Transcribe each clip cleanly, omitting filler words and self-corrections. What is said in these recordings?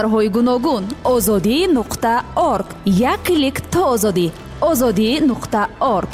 ҳои гуногун озодӣ.орг. як клик то озодӣ. озодӣ.орг.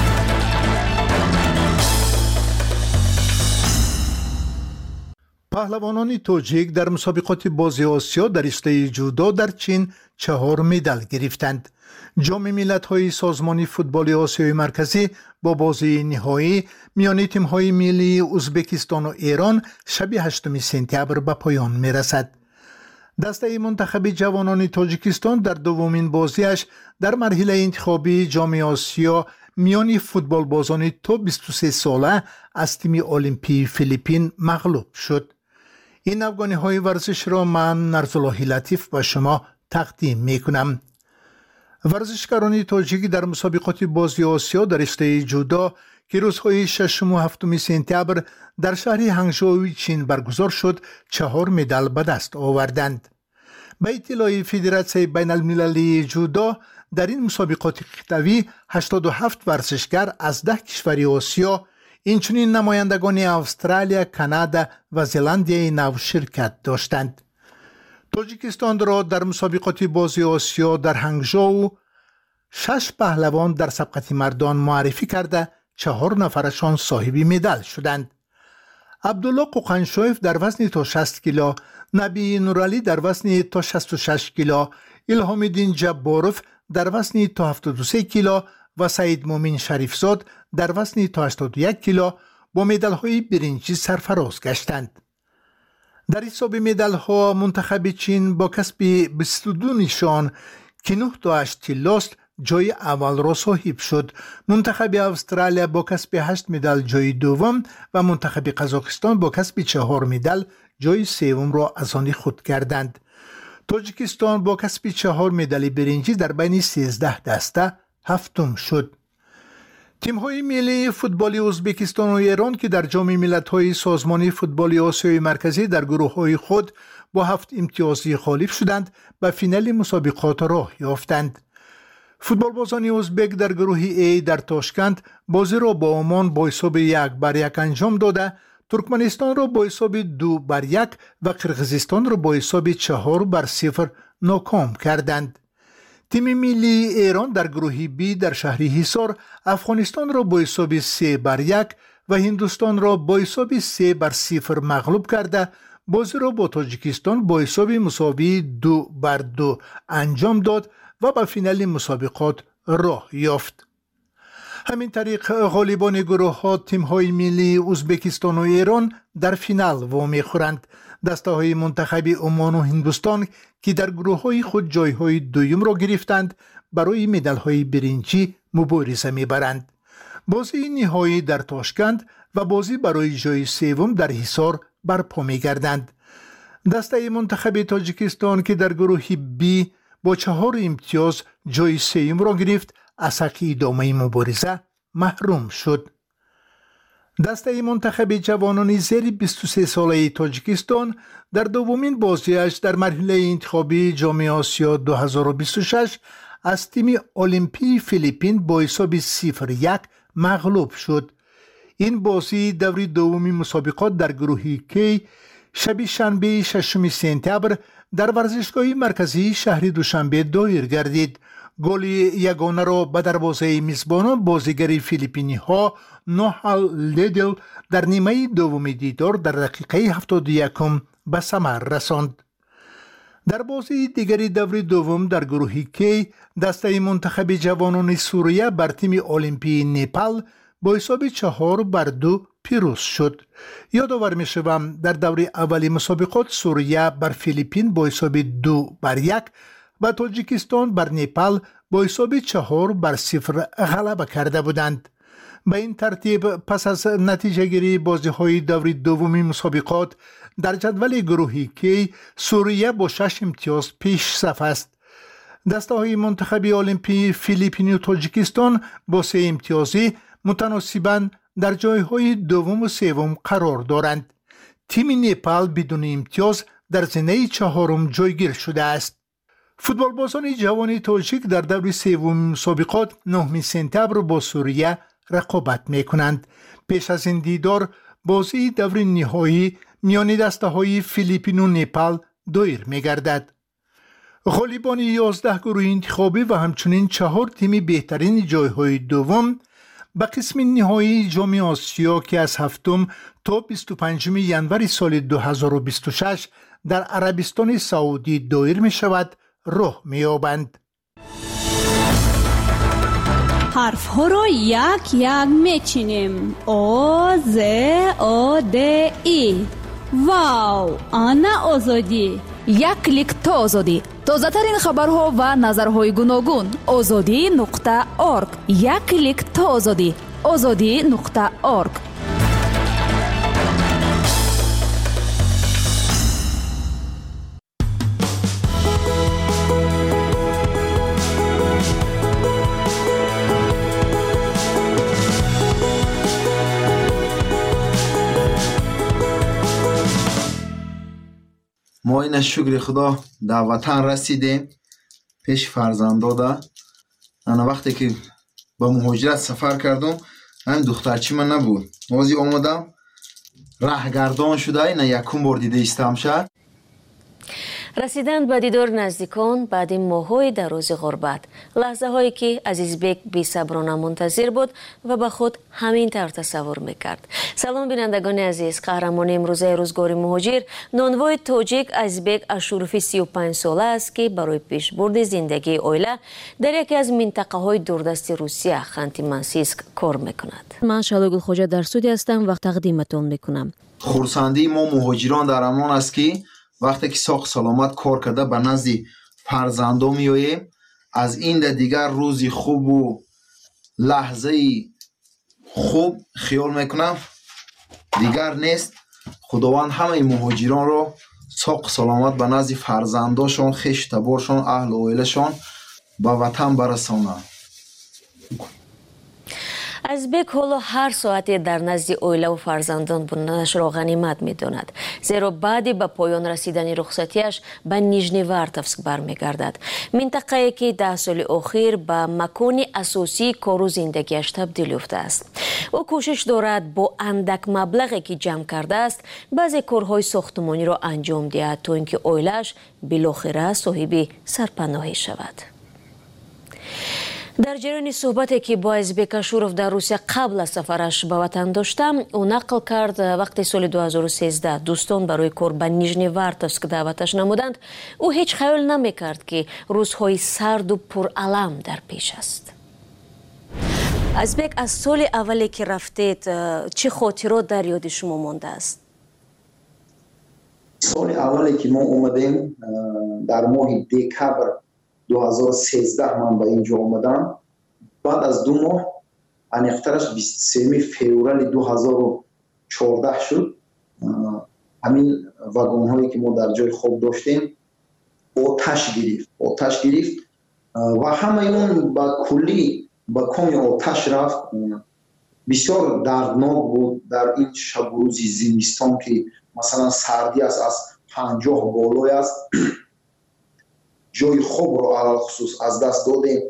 پهلوانان توجیک در مسابقات بازی آسیا در رشته جودو در چین 4 مدال گرفتند. جام ملت‌های سازمان فوتبال آسیای مرکزی با بازی نهایی میان تیم‌های ملی ازبکستان و ایران شب 8 سپتامبر به پایان می‌رسد. دسته منتخب جوانان تاجیکستان در دومین بازیش در مرحله انتخابی جام آسیا میان فوتبال بازان تا 23 ساله از تیم المپی فیلیپین مغلوب شد. این افغانی‌های ورزش را من نرزالله لطیف به شما تقدیم می‌کنم. ورزشکاران تاجیک در مسابقات بازی آسیا در رشته جودو که روزهای 6 و 7 سپتامبر در شهر هنگژو چین برگزار شد 4 مدال به دست آوردند. به اطلاع فدراسیون بین المللی جودو در این مسابقات قطبی 87 ورزشکار از 10 کشور آسیا اینچنین نمایندگان استرالیا، کانادا و زلاندیای نو شرکت داشتند. تاجیکستان را در مسابقات بازی آسیا در هنگژو 6 پهلوان در سبقت مردان معرفی کرده 4 نفرشان صاحب مدال شدند. عبدالله قوقنشویف در وزن تا 60 کیلو، نبی نورالی در وزن تا 66 کیلو، الهام الدین جباروف در وزن تا 73 کیلو و سعید مومن شریفزاد در وزن تا 81 کیلو با مدال‌های برنجی سرفراز گشتند. در حساب مدال‌ها منتخب چین با کسب 22 نشان که 9 تا 8 طلاست جای اول را صاحب شد. منتخب استرالیا با کسب 8 مدال جای دوم و منتخب قزاقستان با کسب 4 مدال جای سوم را از آن خود کردند. تاجیکستان با کسب 4 مدال برنجی در بین 13 دسته هفتم شد. تیم‌های ملی فوتبال ازبکستان و ایران که در جام ملت‌های سازمان فوتبال آسیای مرکزی در گروه‌های خود با 7 امتیازی غالب شدند و فینال مسابقات راه یافتند. فوتبال بازان ازبک در گروه A در تاشکند بازی را با عمان با حساب 1-1 انجام داده، ترکمنستان را با حساب 2-1 و قرقیزستان را با حساب 4-0 ناکام کردند. تیم ملی ایران در گروه B در شهر حصار افغانستان را با حساب 3-1 و هندوستان را با حساب 3-0 مغلوب کرده بازی را با تاجیکستان با حساب مساوی 2-2 انجام داد و به فینال مسابقات راه یافت. همین طریق غالبان گروه ها تیم های ملی ازبکستان و ایران در فینال وامی خورند. دسته های منتخب عمان و هندوستان که در گروه های خود جای های دویم را گرفتند برای مدال های برنجی مبارزه میبرند. بازی نهایی در تاشکند و بازی برای جای سوم در حصار برپا میگردند. دسته منتخب تاجیکستان که در گروه B با 4 امتیاز جای سوم را گرفت از حق ادامه مبارزه محروم شد. دسته منتخب جوانان زیر 23 ساله تاجیکستان در دومین بازیش در مرحله انتخابی جام آسیا 2026 از تیم المپی فیلیپین با حساب 0-1 مغلوب شد. این بازی دوری دومی مسابقات در گروه K شب شنبه 6 سپتامبر در ورزشگاه مرکزی شهر دوشنبه دایر گردید. گل یگانه را به دروازه میزبانان بازیگر فیلیپینی ها نوحل لیدل در نیمه دوم دیدار در دقیقه 71 به ثمر رساند. در بازی دیگری دور دوم در گروه K دسته منتخب جوانان سوریه بر تیم المپی نپال با حساب 4-2 پیروز شد. یادآور می شوم در دور اولی مسابقات سوریه بر فیلیپین با حساب 2-1 و تاجیکستان بر نپال با حساب 4-0 غلبه کرده بودند. به این ترتیب پس از نتیجه گیری بازی های دور دومی مسابقات در جدول گروه K سوریه با 6 امتیاز پیش صف است. دسته های منتخب المپی فیلیپین و تاجیکستان با 3 امتیازی متناسباً در جایهای دوم و سوم قرار دارند. تیم نپال بدون امتیاز در زینه 4 جایگیر شده است. فوتبال بازان جوان تاجیک در دور سوم مسابقات 9 سپتامبر با سوریه رقابت می کنند. پیش از این دیدار بازی دور نهایی میان دسته های فیلیپین و نپال دویر می‌گردد. غالیبان 11 گروه انتخابی و همچنین 4 تیم بهترین جایهای دوم به قسم نهایی جام آسیا که از 7 تا 25 ینور سال 2026 در عربستان سعودی دایر می شود راه می یابند. حرف ها را یک یک می چینیم. او ز او د ای. واو، آنا آزادی. یک کلیک تا آزادی. تازه ترین خبرها و نظرهای گوناگون. azadi.org. یک کلیک تا آزادی. azadi.org. ما این شکر خدا در وطن رسیدیم. پیش فرزنداده انا وقتی که با مهاجرت سفر کردم همین دخترچی من نبود. وازی آمدم راهگردان شده این یکم بار دیده استم شد. رسیدن به دیدار نزدیکان بعد ماه‌های دراز غربت، لحظه هایی که عزیزبک بی‌صبرانه منتظر بود و به خود همین طور تصور میکرد. سلام بینندگان عزیز، قهرمان امروزه روزگار مهاجر نانوای تاجیک عزیزبک اشوروفی 35 ساله است که برای پیشبرد زندگی عائله در یکی از منطقه های دوردست روسیه خانتی منسیسک کار میکند. من شالو گلخوجه در سودی هستم و تقدیمتون میکنم. خورسندی ما مهاجران در امان است که وقتی که ساق سلامت کار کرده به نزد فرزندان میاییم. از این دیگر روزی خوب و لحظه خوب خیال میکنم دیگر نیست. خداوند همه مهاجران را ساق سلامت به نزد فرزنداشان، خویش تبارشان، اهل و عائله‌شان به وطن برسانه. عزیزبک حالا هر ساعتی در نزد عائله و فرزندان بودنش را غنیمت می‌داند، زیرا بعد به پایان رسیدن رخصتیش به نیژنیوارتوفسک برمیگردد، منطقه‌ای که 10 سال اخیر به مکان اساسی کار و زندگیش تبدیل یافته است. او کوشش دارد با اندک مبلغی که جمع کرده است بعضی کارهای ساختمانی را انجام دهد تا اینکه عائله‌اش بالاخره صاحب سرپناهی شود. در جریان صحبتی که با عزیزبک اشوروف در روسیه قبل از سفرش به وطن داشتم، او نقل کرد وقتی سال 2013 دوستان برای کار به نیژنیوارتوفسک دعوتش نمودند، او هیچ خیال نمیکرد که روزهای سرد و پرالم در پیش است. عزیزبک، از سال اولی که رفتید چه خاطرات در یاد شما مانده است؟ سال اولی که ما اومدیم در ماه دکبر 2013 من به اینجا آمدم. بعد از 2 ماه انیخترش 23 فوریه 2014 شد. همین واگن هایی که ما در جای خواب داشتیم آتش گرفت و همه اون با کلی با کمی آتش رفت. بسیار دردناک بود در این شب و روز زمستان که مثلا سردی است، از 50 بالای است. جای خوب رو علال خصوص از دست دادیم.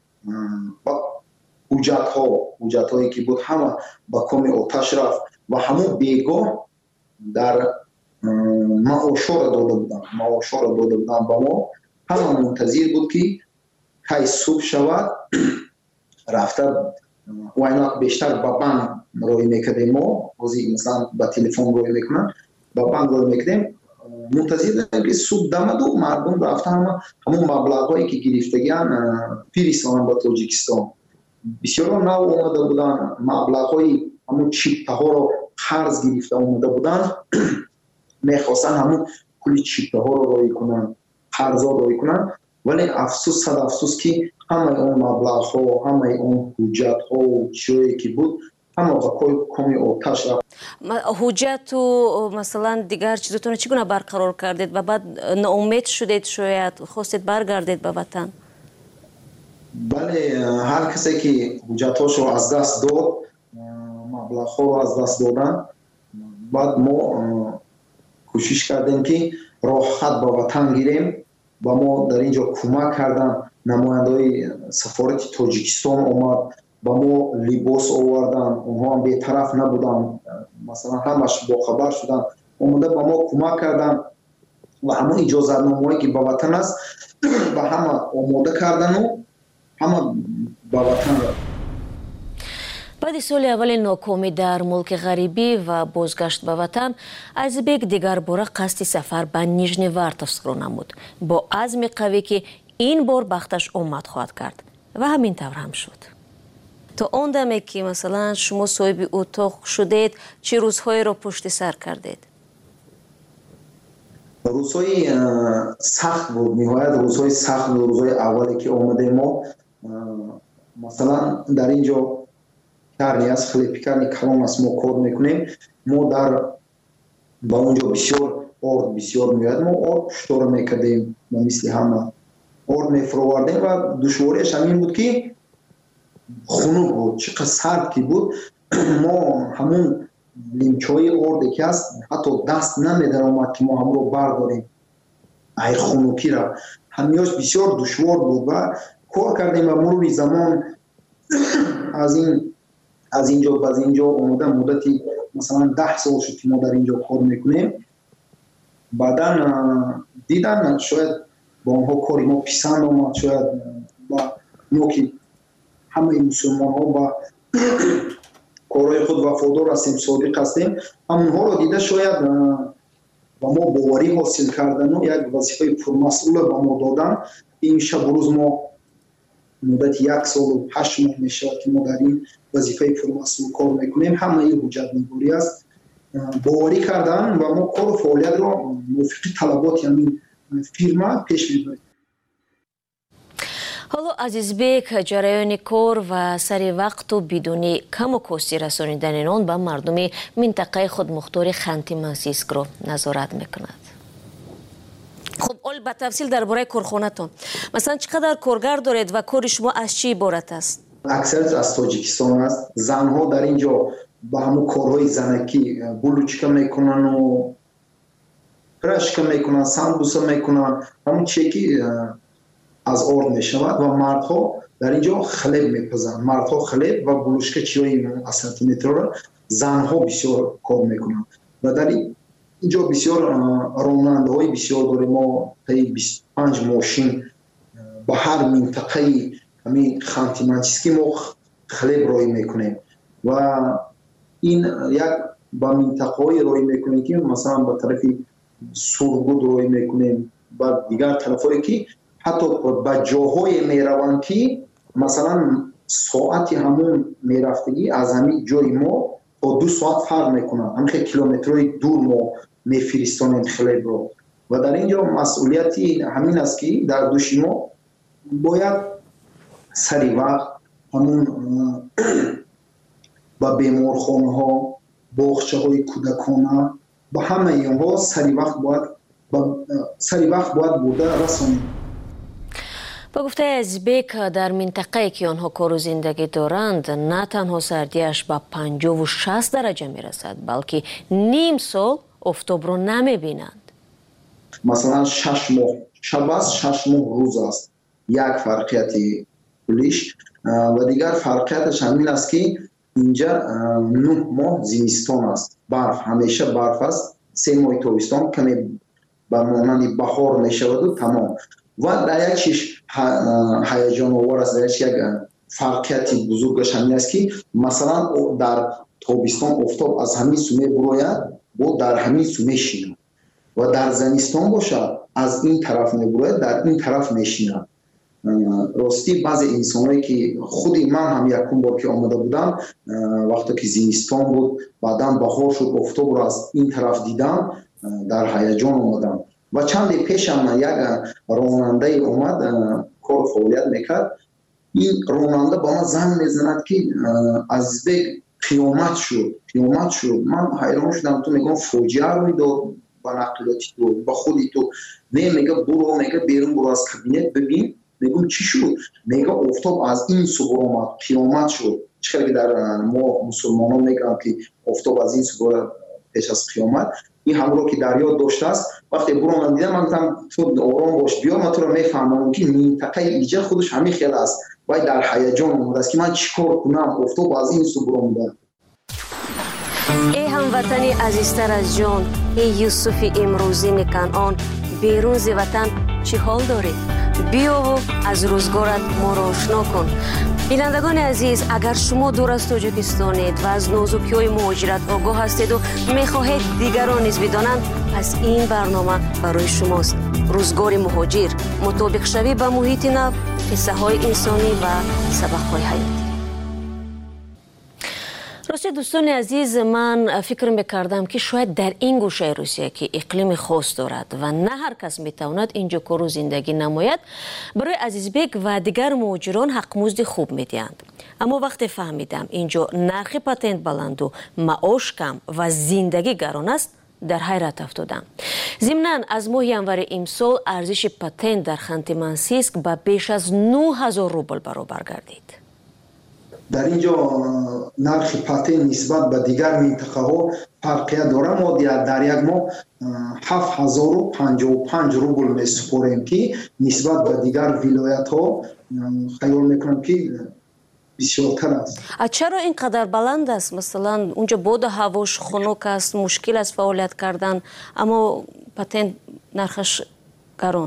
حجت هایی که بود همه با کمی آتش رفت و همون بیگاه در معاشا را داده بودن با ما. همه منتظر بود که کی صبح شود رفته و اینا بیشتر با بانک روی میکردیم. ما مثلا با تلفن روی میکنن، با بانک روی میکردیم. منتظر که صبح دمد و مردم رفته همون مبلغ هایی که گرفتگیان پیرستان با تاجیکستان بسیار نو اومده بودن. مبلغ های همون چیپه ها رو قرض گرفته اومده بودن. میخواستن همون کلی چیپه ها رو روی کنن، قرض ها روی کنن. ولی افسوس صد افسوس که همه اون مبلغ ها، همه اون حجت ها و چیزی که بود همه با کمی آتش رفت. حجت و مثلا دیگر چیزتون چگونه برقرار کردید و بعد ناامید شدید، شاید خواستید برگردید به وطن؟ بله، هر کسی که حجتاشو از دست داد، مبلغ ها رو از دست دادن، بعد ما کوشش کردیم که راه خط به وطن گیریم. با ما در اینجا کمک کردن. نماینده‌های سفارت تاجیکستان اومد با ما لباس آوردن. اونها هم بی‌طرف نبودن، مثلا همش با خبر شدن، اومده با ما کمک کردن. و همه اجازتنامه‌ای که به وطن است به همه آماده کردن و همه به وطن رفت. баъди соли аввали нокомӣ дар мулки ғарибӣ ва бозгашт ба ватан, Азизбек дигар бора қасди сафар ба Нижневартовскро намуд, бо азми қавӣ ки ин бор бахташ омад хоҳад кард ва ҳамин тавр ҳам шуд. то он даме ки масалан шумо соҳиби утоқ шудед, чӣ рӯзҳоеро пушти сар кардед? рӯзҳои сахт буд, ниҳоят рӯзҳои сахт буд. рӯзҳои аввале ки омадем мо масалан дар ин ҷо карни аст, хлебпекарни калон аст, мо кор мекунем. мо дар ба онҷо бисёр орд бисёр меояд, мо орд пуштора мекардем, мисли ҳама орд мефуровардем ва душвориаш ҳамин буд ки хунук буд, чӣ қадр сард ки буд. мо ҳамун лимчаҳои орде ки аст ҳатто даст намедаромад ки мо ҳамро бардорем, ай хунукиро. ҳамиёш бисёр душвор буд ва кор кардем ва мурури замон аз ин ҷо ба ин ҷо омада муддати масалан 10 сол шуд ки мо дар ин ҷо кор мекунем. баъдан дидан шояд ба онҳо кори мо писанд омад, шояд ба мо ки ҳамаи мусулмонҳо ба корҳои худ вафодор ҳастем, содиқ ҳастем, ҳамонҳоро дида шояд ба мо боварӣ ҳосил кардану як вазифаи пурмасъула ба мо додан. ин шабу рӯз мо муддати 1 солу 8 моҳ мешавад ки мо дар ин вазифаи пурмасъул кор мекунем. ҳамаи ҳуҷҷатнигорӣ аст, боварӣ кардан ва мо кору фаъолиятро мувофиқи талаботи ҳамин фирма пеш мебарем. ҳоло Азизбек ҷараёни кор ва сари вақту бидуни каму кости расонидани он ба мардуми минтақаи худмухтори Ханти-Мансийскро назорат мекунад. хуб, ол ба тафсил дар бораи корхонатон, масалан чӣ қадар коргар доред ва кори шумо аз чӣ иборат аст? аксарияш аз Тоҷикистон аст. занҳо дар ин ҷо ба ҳамун корҳои занакӣ булучка мекунану прашка мекунанд, самбуса мекунанд, ҳамун чие ки аз орд мешавад. ва мардҳо дар ин ҷо хлеб мепазанд. мардҳо хлеб ва булушка чиёи асортиментрро, занҳо бисёр кор мекунанд. ва дар ин ҷо бисёр ронандаҳои бисёр дорем. мо таи 25 мошин ба ҳар минтақаи ҳамин Ханти-Мансийский мо хлеб роҳӣ мекунем. ва ин як ба минтақаҳои роҳӣ мекунем ки масалан ба тарафи Сургуд роҳӣ мекунем, ба дигар тарафҳое ки ҳатто ба ҷоҳое мераванд ки масалан соати ҳамун мерафтагӣ аз ҳамин ҷои мо то 2 соат фарқ мекунад. ҳамин хеле километрҳои дур мо мефиристонем хлебро. ва дар ин ҷо масъулияти ҳамин аст ки дар дӯши мо бояд сари вақт ҳамун ба беморхонаҳо, боғчаҳои кӯдакона, ба ҳамаи онҳо сари вақт бояд бурда расонем. ба гуфтаи Азизбек, дар минтақае ки онҳо кору зиндагӣ доранд, на танҳо сардиаш ба 50-60 дараҷа мерасад, балки ним сол офтобро намебинанд. масалан 6 моҳ шаб аст, 6 моҳ рӯз аст. як фарқияти кулиш. ва дигар фарқияташ ҳамин аст ки инҷа 9 моҳ зимистон аст, барф, ҳамеша барф аст. 3 моҳи тобистон каме ба монанди баҳор мешаваду тамом. ва дар як чиш ҳаяҷоновар аст, дар як фарқияти бузургаш ҳамин аст ки масалан дар тобистон офтоб аз ҳамин су мебурояд, бо дар ҳамин су мешинад. ва дар зимистон бошад аз ин тараф мебурояд, дар ин тараф мешинад. рости баъзе инсонҳое ки худи ман ҳам якум бор ки омада будам, вақте ки зимистон буд, баъдан баҳор шуд, офтобро аз ин тараф дидам, дар ҳаяҷон омадам. ва чанде пешам як ронандаи омад, кор фаъолият мекард. ин ронанда ба ман занг мезанад ки Азизбек қиёмат шуд. ман ҳайрон шудам. ту мегӯям фоҷиа рӯй дод ба нақлиёти ту, ба худи ту. не мега буро, мега берун буро аз кабинет бибин. мегӯям чӣ шуд? мега офтоб аз ин су буромад, қиёмат шуд. чӣ қадar ки дар мо мусулмонон мегӯям ки офтоб аз ин су бурад пеш аз қиёмат. ин ҳамро ки дар ёд доштааст. вақте буромад дидам, ман гуфтам ту ором бош, биё ман туро мефаҳмонам ки минтақаи иҷа худаш ҳамин хел аст. вай дар ҳаяҷон омадааст ки ман чӣ кор кунам, офтоб аз ин су буромада. ای هموطنی عزیزتر از جان، ای یوسف امروزین کنعان، بیرون ز وطن چی حال داری؟ بیا و از روزگارت ما را آشنا کن. بینندگان عزیز، اگر شما دور از تاجیکستانید و از نازکی‌های مهاجرت آگاه هستید و می‌خواهید دیگران نیز بدانند، پس این برنامه برای شماست. روزگار مهاجر، مطابق شوی به محیط نو، قصه‌های انسانی و سبق‌های حیاتی. راستی دوستان عزیز، من فکر میکردم که شاید در این گوشه روسیه که اقلیم خاص دارد و نه هر کس میتواند اینجا کار و زندگی نماید، برای عزیزبک و دیگر مهاجران حق مزد خوب میدهند. اما وقتی فهمیدم اینجا نرخ پاتنت بلند و معاش کم و زندگی گران است، در حیرت افتادم. ضمناً از ماه ینور امسال ارزش پاتنت در خانت-مانسیسک به بیش از 9000 روبل برابر گردید. در اینجا نرخ پاتنت نسبت به دیگر منطقه ها فرقیت داره. ما در یک ماه 7055 روبل میسپاریم که نسبت به دیگر ولایت ها خیال میکنم که بسیارتر است. چرا اینقدر بلند است؟ مثلا اونجا باد هواش خنک است، مشکل است فعالیت کردن، اما پاتنت نرخش گران.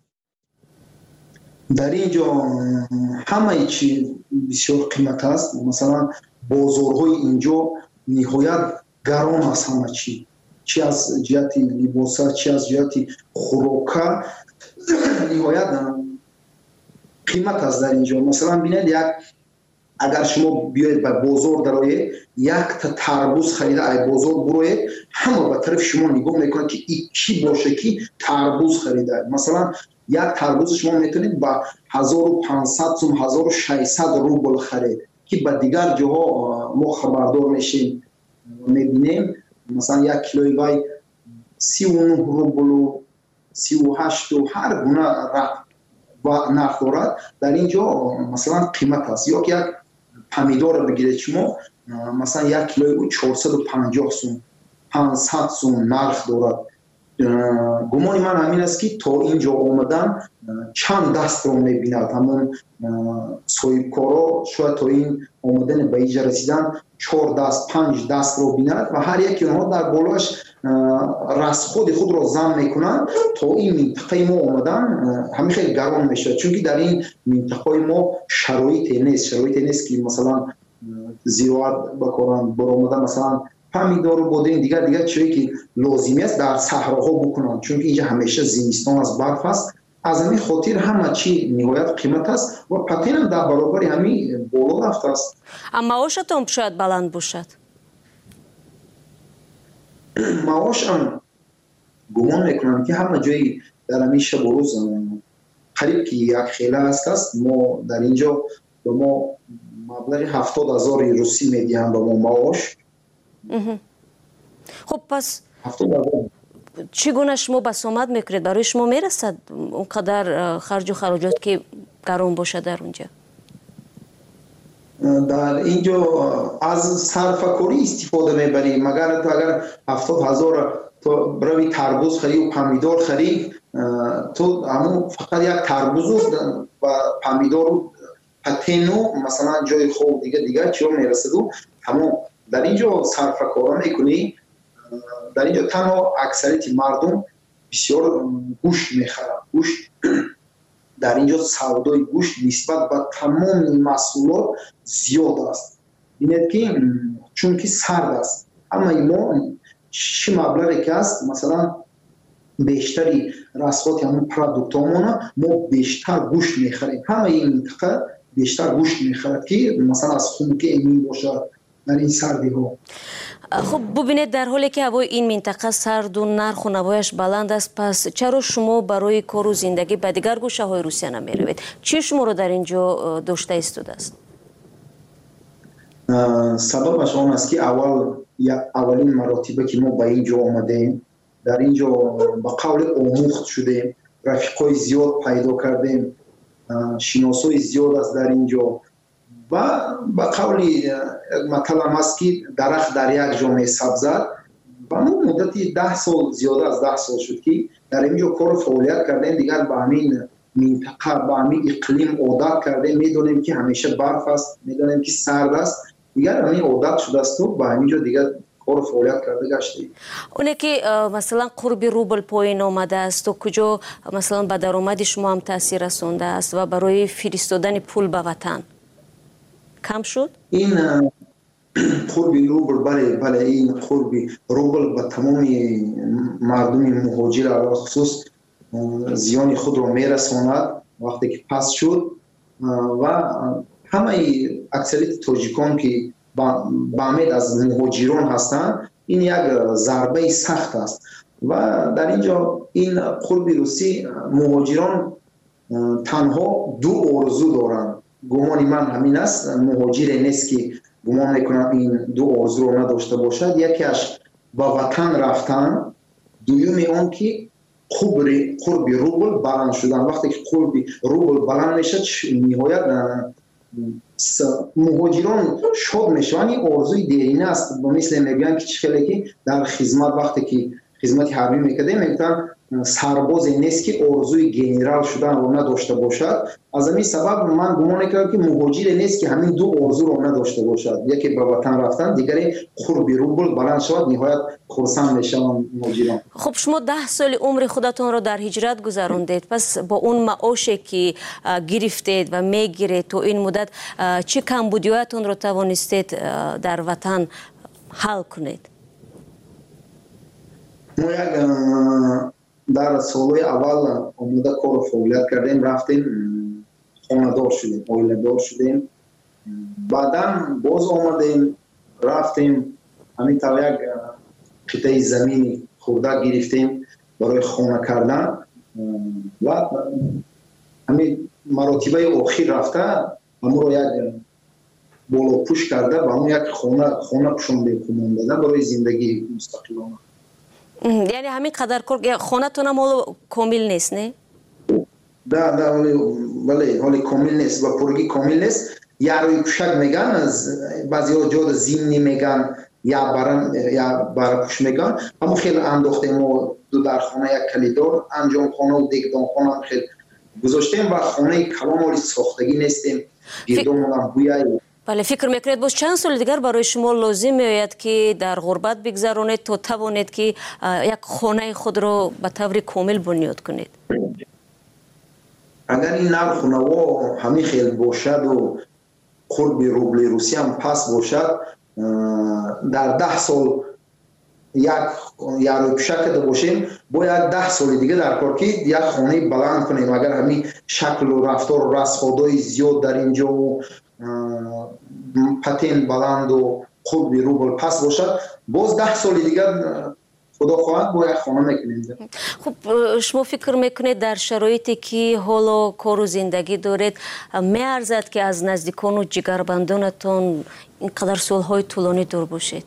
در اینجا همه چی بسیار قیمت است. مثلا بازارهای اینجا نهایت گران است. همه چی از جهت لباس، چی از جهت خوراک نهایت قیمت است در اینجا. مثلا ببینید، اگر شما بیاید به بازار درآیید، یک تا تربوز خریده ای بازار بروید، همه به طرف شما نگاه میکنند که این کی باشه که تربوز خریده. مثلا یک تربوز شما میتونید با 1500 سوم 1600 روبل خرید که به دیگر جاها ما خبردار میشیم میبینیم مثلا یک کیلوی وای 39 روبل و 38 و هر گونه و نرخ دارد. در اینجا مثلا قیمت است. یا که یک پمیدور بگیرید شما، مثلا یک کیلوی 450 سوم 500 سوم نرخ دارد. گمان من همین است که تا اینجا آمدن چند دست رو میبیند. همون صاحبکارا شاید تا این آمدن به اینجا رسیدن 4 دست 5 دست رو بیند و هر یک اونها در بالاش رسخود خود رو زم میکنن. تا این منطقه ما آمدن همین خیلی گران میشه، چون که در این منطقه ما شرایط نیست که مثلا زراعت بکنن برآمدن، مثلا پمیدار و بادرنگ دیگر چیزی که لازمی است در صحراها بکنن، چون که اینجا همیشه زمستان از برف است. از همین خاطر همه چی نهایت قیمت است و پاتنت هم در برابر همین بالا رفته است. اما معاشتون شاید بلند باشد. معاش هم گمان میکنم که همه جایی در همین شب و روز قریب که یک خیله است. ما در اینجا به ما مبلغ 70,000 روسی میدهند به ما معاش. خب پس چگونه شما بسامد میکنید؟ برای شما میرسد اونقدر خرج و خراجات که گران باشه در اونجا؟ در اینجا از صرفه‌کاری استفاده میبریم. اگر 70,000 تو بروی تربوز خرید و پمیدار خرید، تو همون فقط یک تربوز و پمیدار و پاتنت مثلا جای خوب دیگه چیو میرسد و همون در اینجا صرفه‌کاری میکنی. در اینجا تنها اکثریت مردم بسیار گوشت میخرند. گوشت در اینجا سودای گوشت نسبت به تمام محصولات زیاد است. ببینید که چون که سرد است، اما ما چه مبلغی که است، مثلا بیشتری رسوات همون پروداکتامون ما بیشتر گوشت میخریم. همه این منطقه بیشتر گوشت میخرد که مثلا از خنک امین باشد در این سردی ها. خب ببینید، در حالی که هوای این منطقه سرد و نرخ و نوایش بلند است، پس چرا شما برای کار و زندگی به دیگر گوشه های روسیه نمی روید؟ چی شما رو در اینجا داشته ایستاده است؟ سببش آن است که اولین مراتبه که ما به اینجا آمدیم، در اینجا با قول آموخت شدیم، رفیقای زیاد پیدا کردیم، شناسای زیاد است در اینجا و با قولی مطلب هست که درخت در یک جامعه سبزد و ما مدتی 10 سال زیاده از 10 سال شد که در اینجا کار فعالیت کردیم. دیگر به همین منطقه به همین اقلیم عادت کردیم. میدونیم که همیشه برف است، میدونیم که سرد است، دیگر همین عادت شده است و به همینجا دیگر کار فعالیت کرده گشتیم. اونه که مثلا قرب روبل پایین آمده است و کجا مثلا به درآمد شما هم تاثیر رسونده است و برای فرستادن پول به وطن کم شد؟ این قرب روبل بله این قرب روبل به تمام مردم مهاجر علی خصوص زیان خود را میرساند وقتی که پس شد و همه اکثریت تاجیکان که با امید از مهاجران هستند این یک ضربه سخت است و در اینجا این قرب روسی مهاجران تنها دو آرزو دارند. گمان من همین است، مهاجر نیست که گمان میکنم این دو آرزو را نداشته باشد. یکیش با وطن رفتن، دومی آن که قرب روبل بلند شدن. وقتی که قرب روبل بلند میشه نهایت مهاجران شاد میشن. این آرزوی دیرینه است، مثل میگن که خیلی که در خدمت وقتی که خدمت حربی میکرده میگن سرباز نیست که آرزوی گنرال شدن رو نداشته باشد. از همین سبب من گمان میکنم که مهاجر نیست که همین دو آرزو رو نداشته باشد، یکی به وطن رفتن، دیگری قرب روبل بلند شد. نهایت خرسند میشن مهاجران. خب شما 10 سال عمر خودتون رو در هجرت گذراندید، پس با اون معاشی که گرفتید و میگیرید تو این مدت چه کمبودیاتون رو توانستید در وطن حل کنید؟ ما یک در سالهای اول آمده کار فعالیت کردیم، رفتیم خانه دار شدیم، عائله دار شدیم. بعدا باز آمدیم رفتیم همینطور یک قطعه زمینی خورده گرفتیم برای خانه کردن و همین مراتبه آخر رفته همون رو یک بالا پوش کرده و همون یک خانه پوشانده کنون دادن برای زندگی مستقلانه. یعنی همین قدر خانه تون هم کامل نیست نه؟ بله حالی کامل نیست و پرگی کامل نیست. یا روی کشک میگن، بعضی ها جاد زمینی میگن یا برپوش میگن. همون خیلی انداختیم و دو در خانه یک کلیدار انجام خانه و دیگدان خانه هم خیلی گذاشتیم و خانه کلام آلی ساختگی نیستیم. گردون هم بویایی. بله فکر میکنید باز چند سال دیگر برای شما لازم میآید که در غربت بگذرانید تا توانید که یک خانه خود را به طور کامل بنیاد کنید؟ اگر این نرخ نوا همین خیلی باشد و قرب روبل روسی هم پس باشد، در 10 سال یک روی پشک کرده باشیم باید 10 سال دیگه در کار که یک خانه بلند کنیم. اگر همین شکل و رفتار و رسخادای زیاد در اینجا و پتین بلند و قرب روبل پس باشد، باز 10 سال دیگه خدا خواهد باید خانه میکنید. خب شما فکر میکنید در شرایطی که حالا کار و زندگی دارید میارزد که از نزدیکان و جگربندانتون اینقدر سالهای طولانی دور باشید؟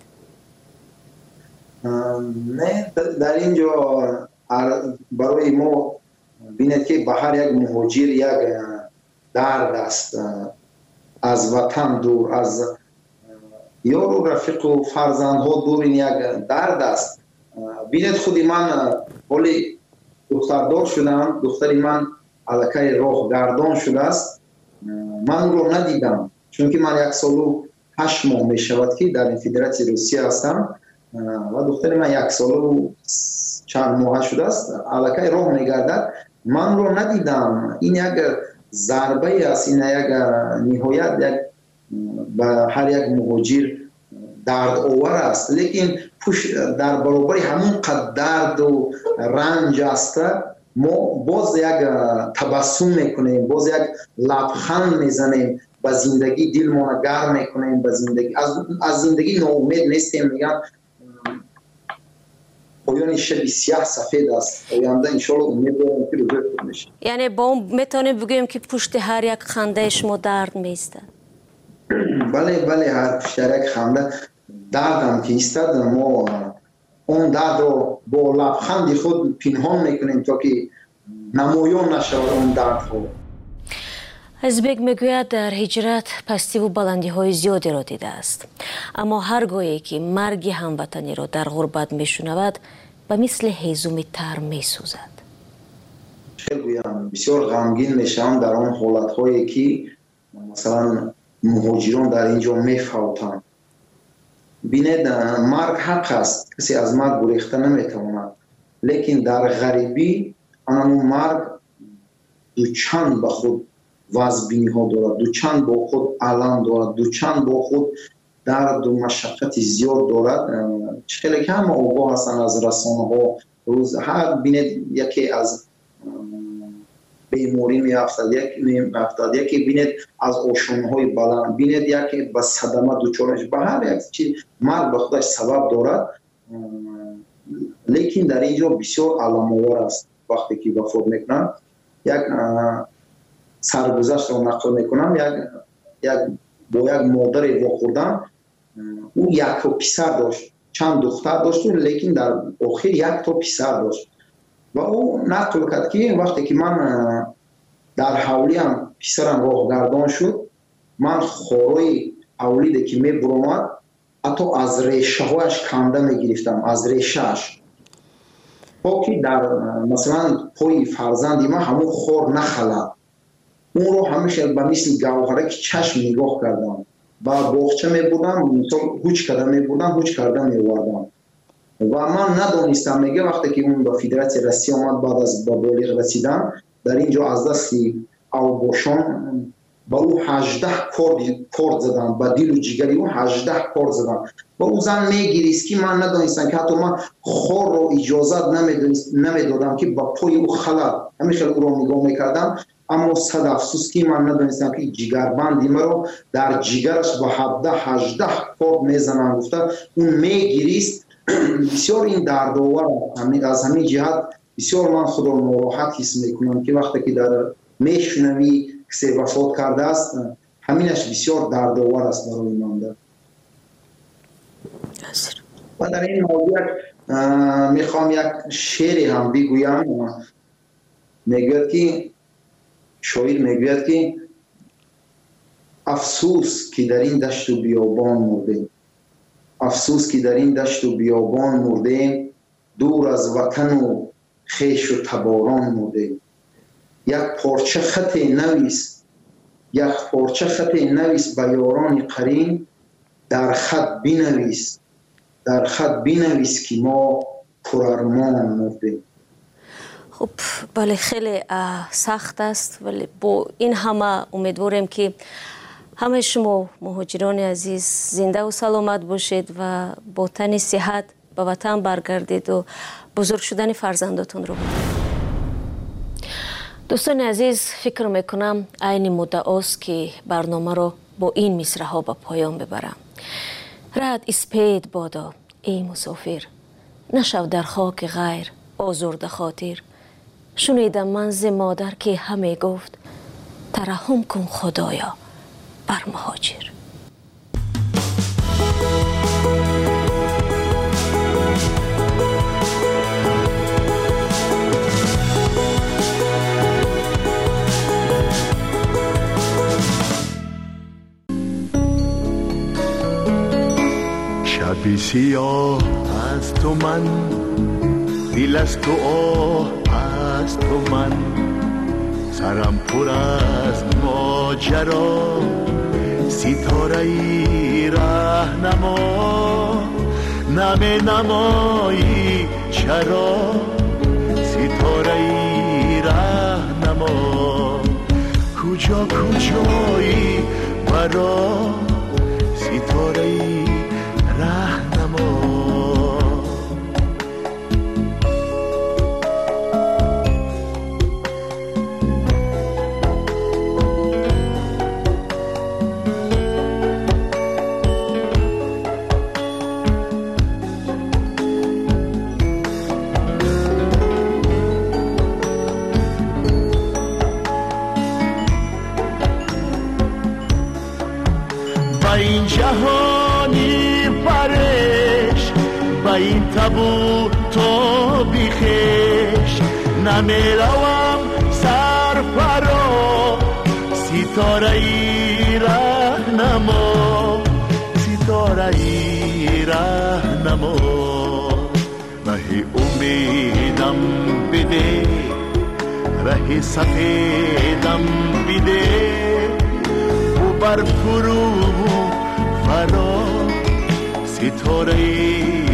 نه، در اینجا برای ما بینید که به هر یک مهاجر یک درد است. از وطن دور، از یار و رفیق و فرزندها دور، این یک درد است. بینید خودی من حالی دختردار شدم، دختری من علاقه راه گردان شده است. من او را ندیدم چون که من 1 سال و 8 ماه می شود که در این فدراسیون روسیه هستم و دختری من 1 سال و چند ماه شده است علاقه راه می گردد. من را ندیدم. این یک ضربه است، این یک نهایت یک به هر یک مهاجر درد آور است. لیکن در برابر همون قدر درد و رنج است ما باز یک تبسم میکنیم، باز یک لبخند میزنیم، به زندگی دل ما گرم میکنیم، به زندگی از زندگی ناامید نیستیم. میگن پایان شب سیاه سفید است. آینده ان شاء الله امید دارم که روزی خوب بشه. یعنی با اون میتونیم بگیم که پشت هر یک خنده شما درد میسته؟ بله هر پشت یک خنده دردم که ایستد ما اون درد رو با لبخند خود پنهان میکنیم تا که نمایان نشود اون درد ها. ازبک میگوید در هجرت پستی و بلندی های زیادی را دیده است، اما هرگاهی که مرگ هموطنی را در غربت میشنود به مثل هیزم تر میسوزد. بسیار غمگین میشم در آن حالت هایی که مثلا مهاجران در اینجا میفوتند. بینید مرگ حق است، کسی از مرگ گریخته نمیتواند، لیکن در غریبی اون مرگ دوچند به خود وزبینی ها دارد، دوچند با خود علم دارد، دوچند با خود درد و مشقت زیاد دارد. خیلی کم آگاه هستند از رسانه ها. روز هر بینید یکی از بیماری میافتد، یکی بینید از آشانه های بلند، بینید یکی به صدمه دوچارش، به هر یک چیز مرگ به خودش سبب دارد. لیکن در اینجا بسیار علام‌آور است. وقتی که وفات میکنن یک سرگذشت رو نقل میکنم، با یک مادر واخوردن، او یک تا پسر داشت، چند دختر داشت، لیکن در آخر یک تا پسر داشت و او نقل کرد که وقتی که من در حولیم پسرم راه گردان شد، من خورای اولیده که میبرامد حتی از ریشه هایش کنده میگرفتم، از ریشهش، تا که در مثلا پای فرزندی من همون خور نخلد. اون رو همیشه به مثل گوهره که چشم نگاه کردم، با باغچه میبردم، مثلا هوچ کرده میبردم، هوچ کرده میوردم و من ندانستم. میگه وقتی که اون به فدراسیون روسیه آمد، بعد از به بالغ رسیدن، در اینجا از دست اوباشان با او 18 کارد زدن، با دل و جگری او 18 کارد زدن و او زن میگریست که من ندانستم که حتی من خور رو اجازت نمیدادم که با پای او خلد، همیشه او رو نگاه میکردم. اما صد افسوس که من ندانستم که جگربندی مرا در جگرش با 18 کارد میزنن. گفته اون میگریست. بسیار این دردآور، از همین جهت بسیار من خود را ناراحت حس میکنم که وقتی که در میشنوی کسی وفات کرده است، همینش بسیار دردآور است برای من. و در این موضوع میخوام یک شعری هم بگویم. میگوید که شاعر میگوید که افسوس که در این دشت و بیابان مردیم، افسوس که در این دشت و بیابان مردیم، دور از وطن و خیش و تباران مردیم. یک پارچه خط نویس، یک پارچه خط نویس به یاران قرین، در خط بنویس، در خط بنویس که ما پرارمان مردیم. خب بله، خیلی سخت است، ولی با این همه امیدواریم که همه شما مهاجران عزیز زنده و سلامت باشید و با تن صحت به وطن برگردید و بزرگ شدن فرزنداتون رو ببینید. دوستان عزیز، فکر میکنم عین مدت است که برنامه رو با این مصرع‌ها به پایان ببرم. رد اسپید بادا ای مسافر، نشو در خاک غیر آزرده خاطر. شنیدم من ز مادر که همه گفت، ترحم کن خدایا بر مهاجر. شبی سیاه از تو من، دل از تو آه از تو من، سرم پر از ماجرا، ستاره ای رهنما، نمی نمایی چرا، ستاره ای رهنما، کجا کجایی برا، ستاره ای رهنما. این جهانی پرش، با این تبو تو بیخش، نمیروم سر فرا، ستاره ای رهنما، ستاره ای رهنما. ره امیدم بده، ره سفیدم بده، و بر فرو فرا، ستاره